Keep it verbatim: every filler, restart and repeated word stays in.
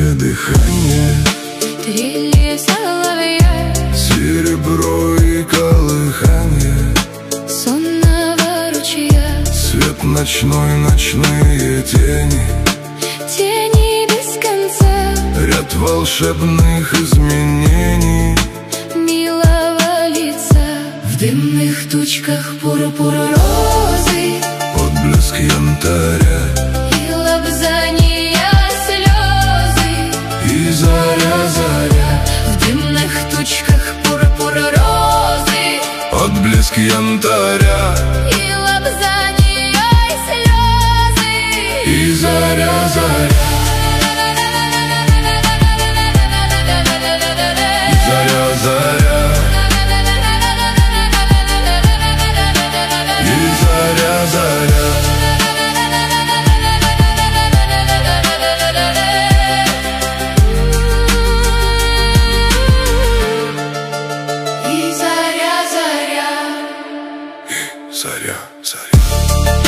дыхание, трели соловья, серебро и колыхание сонного ручья, свет ночной, ночные тени, тени без конца, ряд волшебных изменений милого лица. В дымных тучках пурпур розы, отблеск янтаря и лобзания слезы, и заря, заря. в дымных тучках пурпур розы, Отблеск янтаря и лобзания слезы, и заря, заря. Заря, заря. И заря, заря. И заря, заря. Заря, заря.